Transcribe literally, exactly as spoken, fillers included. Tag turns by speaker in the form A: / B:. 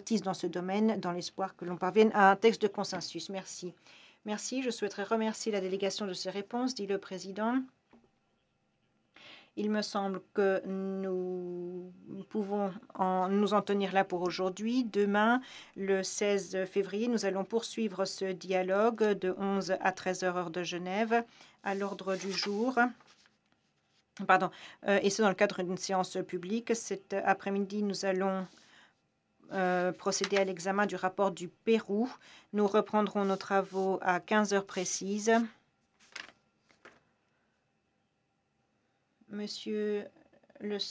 A: expertise dans ce domaine, dans l'espoir que l'on parvienne à un texte de consensus. Merci. Merci. Je souhaiterais remercier la délégation de ses réponses, dit le président. Il me semble que nous pouvons en, nous en tenir là pour aujourd'hui. Demain, le seize février, nous allons poursuivre ce dialogue de onze à treize heures heure de Genève à l'ordre du jour. Pardon, euh, et c'est dans le cadre d'une séance publique. Cet après-midi, nous allons euh, procéder à l'examen du rapport du Pérou. Nous reprendrons nos travaux à quinze heures précises. Monsieur le